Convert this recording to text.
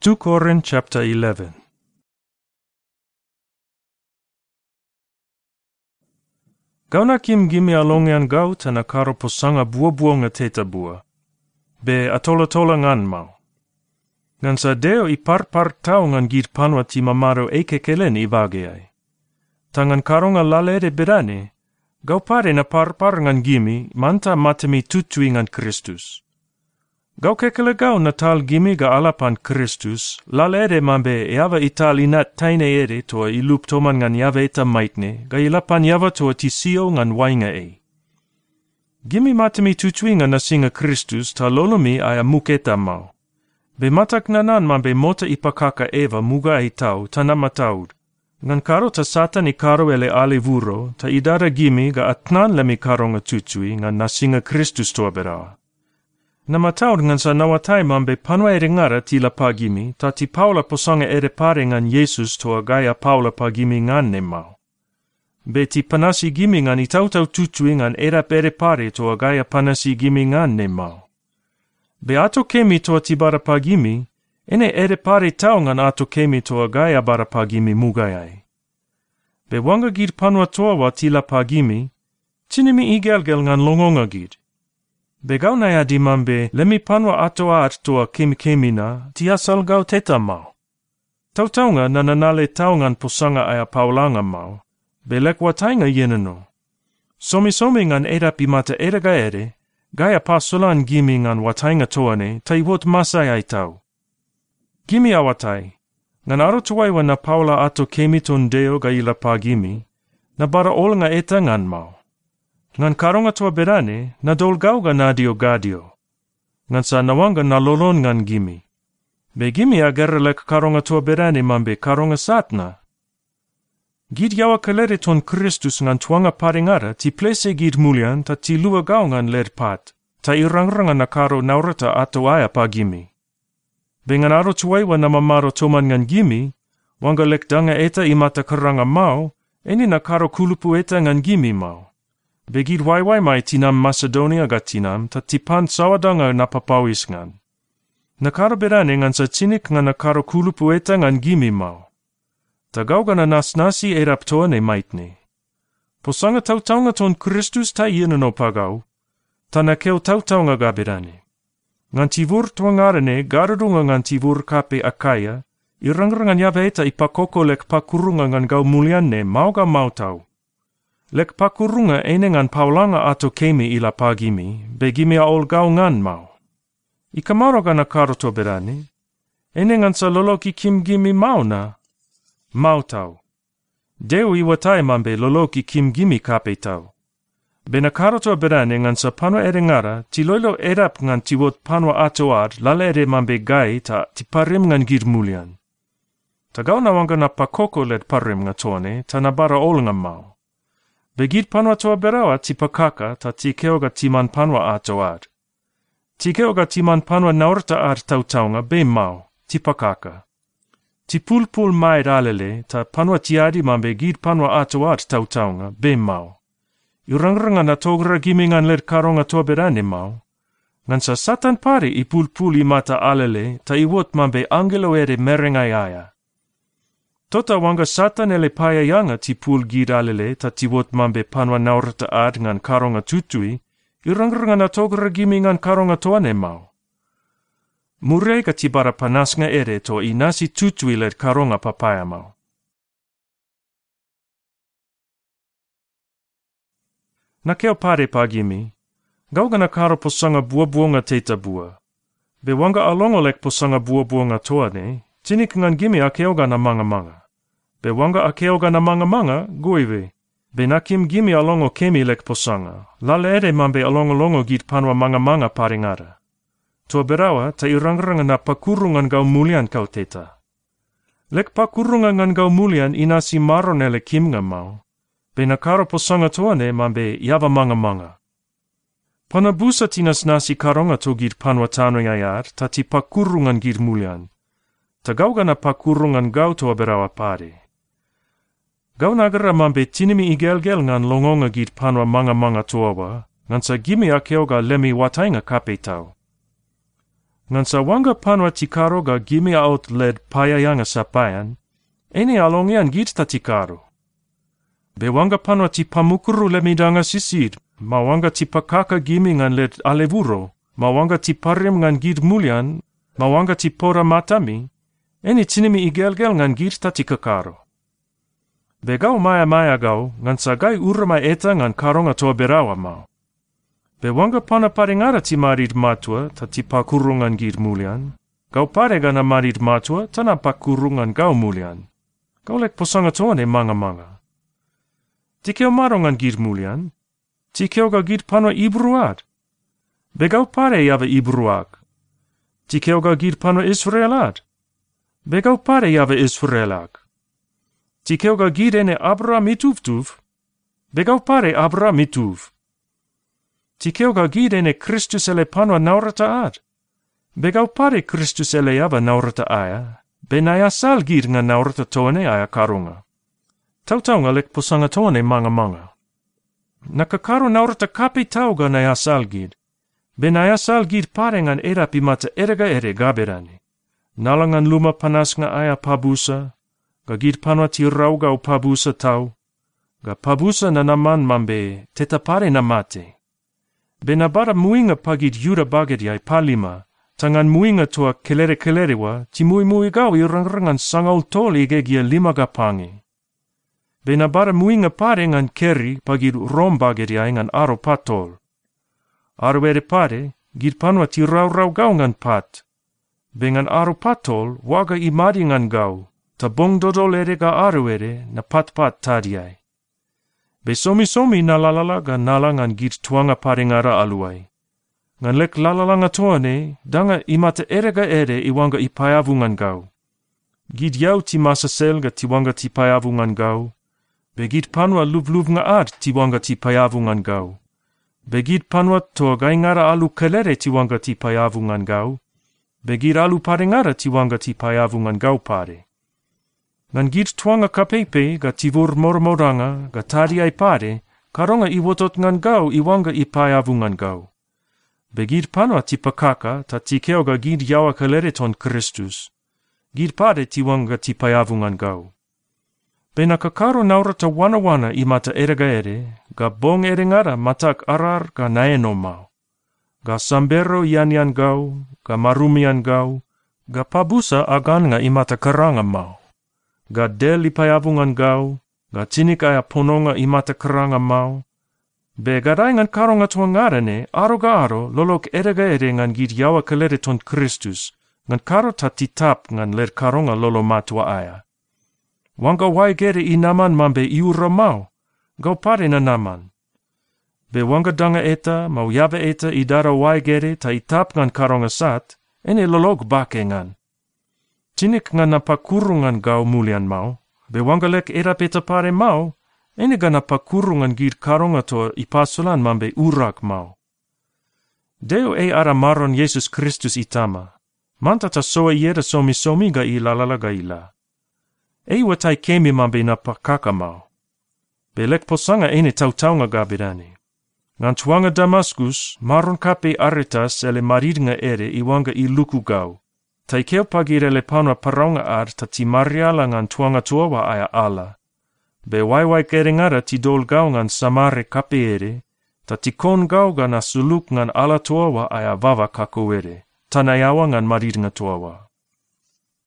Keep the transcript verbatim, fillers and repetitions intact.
Second Corinthians chapter eleven. Gau na kim gimi alongean gau tana karo posanga bua-buonga teta bua. Be atola-tola ngan mau. Ngan sa deo i par-par tau ngan gir panwa ti mamaro eke kelen i vageai. Tangan karonga lalere berane, gau pare na par-par ngan gimi manta matemi tutui ngan Kristus. Gau kekele gau natal gimi ga alapan Kristus, lalere mambe eava ital inat taine ere toa ilup toman ngan yave eta maitne, ga ilapan yava toa tisio ngan wainga e. Gimi matemi tutui ngan nasinga Kristus ta lolomi aya muketa mau. Be matak nanan mambe mota ipakaka eva muga ai tau ta namataud. Ngan karo ta satan i karo ele ale vuro, ta idara gimi ga atnan lemi karonga tutui ngan nasinga Kristus toa berawa. Namataud ngan sa nawatai mambe panwa ere ngara tila pagimi, ta ti Paula posanga ere pare ngan Yesus toa gaya Paula pagimi ngan ne mau. Be ti panasi gimi ngan itautau tutui ngan erap ere pare toa gaya panasi gimi ngan ne mau. Be ato kemi toa ti bara pagimi, ene ere pare tau ngan ato kemi toa gaya bara pagimi mugayai. Be wanga gid panwa toa wa tila pagimi, tinimi igelgel ngan longonga gid. Be gau naya di mambe lemi panwa ato at toa kemi kemi na, ti asal gau teta mau. Tau taunga na nanale tau ngan posanga aya paulanga mau, be lekwa tainga yenano. Somi somi ngan erapi mata eraga ere, gaya pasulan gimi ngan watainga toane, tai wot masai ai tau. Gimi awatai, ngan aro tuwaiwa na Paula ato kemi ton deo ga ila pagimi, na bara olanga eta ngan mau. Ngan karonga toa berane, na dolgau ga nadio gadio. Ngan sa nawanga na lolon ngan gimi. Be gimi agera lek karonga toa berane mambe karonga satna. Gid yawa kalere ton Kristus ngan tuanga paringara ti plese gid mulian ta ti lua gau ngan ler pat, ta irangranga na karo naurata ato aya pagimi. Be ngan aro tuwaiwa na mamaro toman ngan gimi, wanga lek danga eta imata karanga mau, eni na karo kulupu eta ngan gimi mau. Be gid waiwai mai tinam Macedonia ga tinam, ta tipan sawadanga na papawis ngan. Na karo berane ngan sa cinik ngan na karo kulupu eta ngan gimi mau. Ta gauga na nasnasi e raptoa ne maitne. Posanga tautaunga ton Kristus ta iena no pagau, ta na keo tautaunga ga berane. Ngan tivur tuangarane gararunga ngan tivur kape akaya, irangrangan yaveta ipakoko lek pakurunga ngan gau mulianne mauga mautau. Lek pakurunga ene ngan paulanga ato kemi ila pagimi, be gimi a ol gau ngan mau. Ikamaro gana karoto berane, ene ngan sa loloki kim gimi mau na, mau tau. Deo iwatai mambe loloki kim gimi kape tau. Bena karoto berane ngan sa panwa ere ngara, ti loilo erap ngan tiwot panwa ato ad, lala ere mambe gai ta ti parim ngan gir mulian. Ta gau na wanga na pakoko led parim nga tone, ta na bara olanga mau. Be gid panwa toa berawa ti pakaka ta ti keoga timan panwa ato ad. Ti keoga timan panwa naurta ad tautaunga be mau, ti pakaka. Ti pulpul mai ralele ta panwa tiadi mambe gid panwa ato ad tautaunga be mau. Irangranga na togra gimingan led karonga toa berane mau. Ngan sa satan pare i pulpuli mata alele ta iwot mambe angelo ere merengai aya. Tota wanga satan ele paya yanga ti pul gid alele ta ti wot mambe panwa naurata ad ngan karonga tutui, irangranga na togra gimingan karonga toane mau. Murega ti bara panasnga ere to inasi tutui led karonga papaya mau. Na keo pare pagimi, gauga na karo posanga bua-buonga teta bua. Be wanga alongo lek posanga bua-buonga toane, tinik ngan gimi a keoga na manga-manga. Be wanga a keoga na manga-manga, guive. Be na kim gimi alongo kemi lek posanga, lala ere mambe alongo-longo gid panwa manga-manga paringara. Toa berawa ta irangranga na pakurungan gau mulian kau teta. Lek pakurungan ngan gau mulian inasi maronele kim nga mau. Be na karo posanga toane mambe yava manga-manga. Pana busa tinas nasi karonga to gid panwa tanoi ayar, ta ti pakurungan gid mulian. Ta gauga na pakurungan gau toa berawa pare. Gau nagara mambe tinimi igelgel ngan longonga gid panwa manga-manga toa wa, ngan sa gimi a keoga lemi watainga kape tau. Ngan sa wanga panwa tikaro ga gimi aot led payayanga sapayan, eni alongian git ta tikaro. Be wanga panwa ti pamukuru le midanga sisid, ma wanga ti pakaka gimi ngan led alevuro, ma wanga ti parim ngan gid mulian, ma wanga ti pora matami, eni tinimi igelgel ngan git ta tikakaro. Be gau maya maya gau, ngan sa gai urama eta ngan karonga toa berawa mau. Be wanga pana paringara ti marid matua, ta ti pakurungan gid mulian, gau pare gana marid matua, tana pakurungan gau mulian. Gau lek posanga toane manga manga. Tikeo marongan gid mulian, tikeo ga gid panwa ibruad. Be gau pare yava ibruak. Tikeo ga gid panwa Israelad. Be gau pare yava Israelak. Tikeo ga gid ene Abra mituvtuv. Be gau pare Abra mituv. Tikeo ga gid ene Christus ele panwa naurata ad. Be gau pare Christus ele yava naurata aya. Be naya sal gid nga naurata toane aya karunga. Tau-tau nga lek posanga toane manga manga. Nakakaro naurata kape tau ga naya sal gid. Be naya sal gid pare ngan era pimata erega ere gaberani. Nalangan luma panas nga aya pabusa. Ga gid panwa ti rauga u pabusa tau. Ga pabusa na naman mambe teta pare na mate. Be nabara muinga pagid yuda baged yai palima. Tangan muinga toa kelere-kelere wa, ti mui-mui gau i rangrangan sangaul toli igegia lima gapangi. Be nabara muinga pare ngan keri pagid rom baged yai ngan aro patol. Aro ere pare, gid panwa ti rau-rau gau ngan pat. Be ngan aro patol, waga imadi ngan gau. Ta bong dodol ere ga aro ere, na pat-pat tadiai. Be somi-somi na lalala ga nala ngan gid tuanga pare ngara aluai. Ngan lek lalalanga toane, danga imata erega ere iwanga ipayavu ngan gau. Gid yau ti masasel ga tiwanga ti payavu ngan gau. Be gid panwa luv-luv nga ad tiwanga ti payavu ngan gau. Be gid panwa toa gai ngara alu kelere tiwanga ti payavu ngan gau. Be gid alu pare ngara tiwanga ti payavu ngan gau pare. Ngan gid tuanga kapepe ga tivur mormoranga ga tadi ai pare, karonga iwotot ngan gau iwanga ipayavu ngan gau. Be gid panwa ti pakaka ta tikeo ga gid yawa kelere ton Kristus. Gid pare tiwanga ti payavu ngan gau. Be nakakaro naurata wana-wana imata erega ere, ga bong ere ngara matak arar ga naeno mau. Ga sambero yan-yan gau, ga marumian gau, ga pabusa agan nga imata karanga mau. Ga del ipayavungan gau, ga tinik aya pononga imata karanga mau. Be gadai ngan karonga tua ngarane, aro ga aro, lolok erega ere ngan gid yawa kelere ton Kristus, ngan karo tatitap ngan ler karonga lolo matua aya. Wanga wai gere i naman mambe iura mau, gau pare na naman. Be wanga danga eta, mau yave eta i dara wai gere ta itap ngan karonga sat, ene lolok bake ngan. Tinik ngan na pakurungan gau mulian mau, be wanga lek era peta pare mau, ene gana pakurungan gid karonga to ipasulan mambe urak mau. Deo e ara maron Yesus Kristus itama, manta ta soa ieda somi-somi ga i lalala ga ila. E watai kemi mambe na pakaka mau. Be lek posanga ene tau-taunga gabidani. Ngan tuanga Damaskus, maron kape Aretas ele maridnga ere iwanga i luku gau. Tai keo pagire le panwa paraunga ad ta ti mariala ngan tuanga tuawa aya ala. Be waiwai kere ngara ti dol gau ngan samare kape ere, ta ti kon gau ga na suluk ngan ala tuawa aya vava kako ere, tanayawa ngan maridnga tuawa.